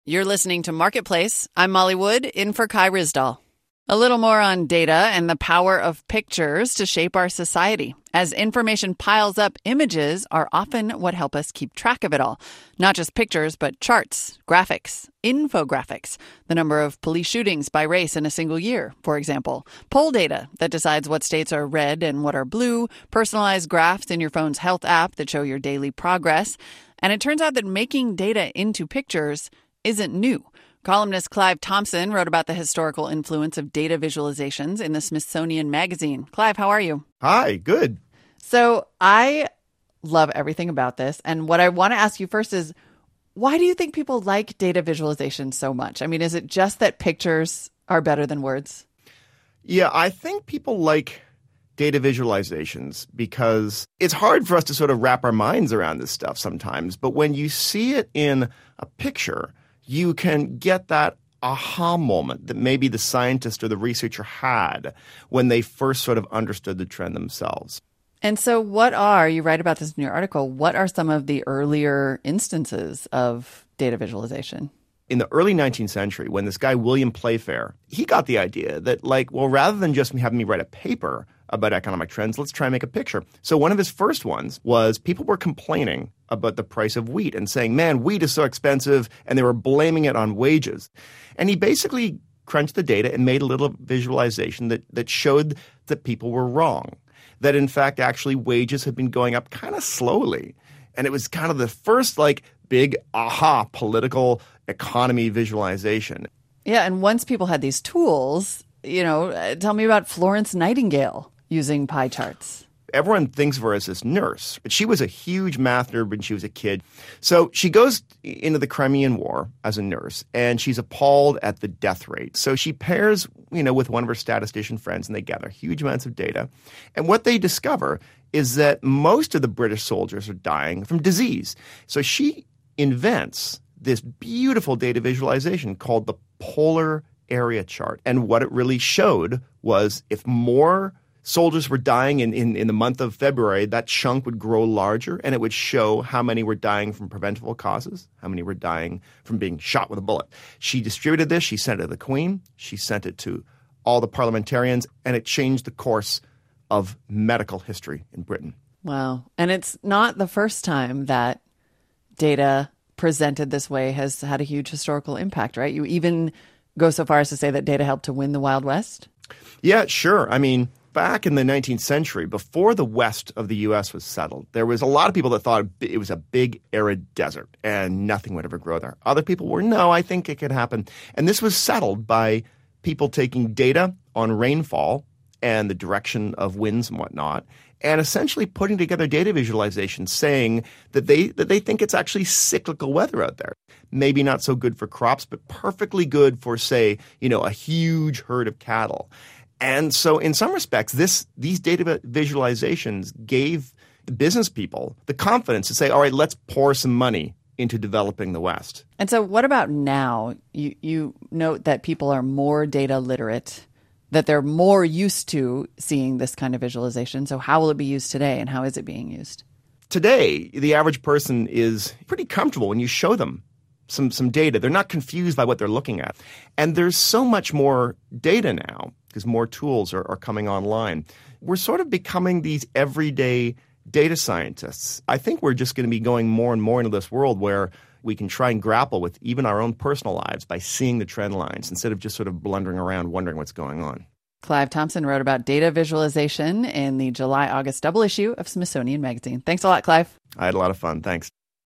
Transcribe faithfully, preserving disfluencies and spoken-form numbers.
You're listening to Marketplace. I'm Molly Wood, in for Kai Ryssdal. A little more on data and the power of pictures to shape our society. As information piles up, images are often what help us keep track of it all. Not just pictures, but charts, graphics, infographics, the number of police shootings by race in a single year, for example. Poll data that decides what states are red and what are blue, personalized graphs in your phone's health app that show your daily progress. And it turns out that making data into pictures isn't new. Columnist Clive Thompson wrote about the historical influence of data visualizations in the Smithsonian Magazine. Clive, how are you? Hi, good. So I love everything about this. And what I want to ask you first is, why do you think people like data visualization so much? I mean, is it just that pictures are better than words? Yeah, I think people like data visualizations because it's hard for us to sort of wrap our minds around this stuff sometimes. But when you see it in a picture, you can get that aha moment that maybe the scientist or the researcher had when they first sort of understood the trend themselves. And so what are, you write about this in your article, what are some of the earlier instances of data visualization? In the early nineteenth century, when this guy William Playfair, he got the idea that, like, well, rather than just having me write a paper about economic trends, let's try and make a picture. So one of his first ones was people were complaining about the price of wheat and saying, man, wheat is so expensive, and they were blaming it on wages. And he basically crunched the data and made a little visualization that, that showed that people were wrong, that in fact actually wages had been going up kind of slowly. And it was kind of the first like big aha political economy visualization. Yeah, and once people had these tools, you know, tell me about Florence Nightingale using pie charts. Everyone thinks of her as this nurse, but she was a huge math nerd when she was a kid. So she goes into the Crimean War as a nurse, and she's appalled at the death rate. So she pairs, you know, with one of her statistician friends, and they gather huge amounts of data. And what they discover is that most of the British soldiers are dying from disease. So she invents this beautiful data visualization called the polar area chart. And what it really showed was if more soldiers were dying in, in, in the month of February, that chunk would grow larger, and it would show how many were dying from preventable causes, how many were dying from being shot with a bullet. She distributed this. She sent it to the Queen. She sent it to all the parliamentarians, and it changed the course of medical history in Britain. Wow. And it's not the first time that data presented this way has had a huge historical impact, right? You even go so far as to say that data helped to win the Wild West? Yeah, sure. I mean, back in the nineteenth century, before the west of the U S was settled, there was a lot of people that thought it was a big arid desert and nothing would ever grow there. Other people were, no, I think it could happen. And this was settled by people taking data on rainfall and the direction of winds and whatnot, and essentially putting together data visualizations saying that they that they think it's actually cyclical weather out there. Maybe not so good for crops, but perfectly good for, say, you know, a huge herd of cattle. And so in some respects, this these data visualizations gave the business people the confidence to say, all right, let's pour some money into developing the West. And so what about now? You, you note that people are more data literate, that they're more used to seeing this kind of visualization. So how will it be used today, and how is it being used? Today, the average person is pretty comfortable when you show them some, some data. They're not confused by what they're looking at. And there's so much more data now because more tools are, are coming online. We're sort of becoming these everyday data scientists. I think we're just going to be going more and more into this world where we can try and grapple with even our own personal lives by seeing the trend lines instead of just sort of blundering around wondering what's going on. Clive Thompson wrote about data visualization in the July-August double issue of Smithsonian Magazine. Thanks a lot, Clive. I had a lot of fun. Thanks.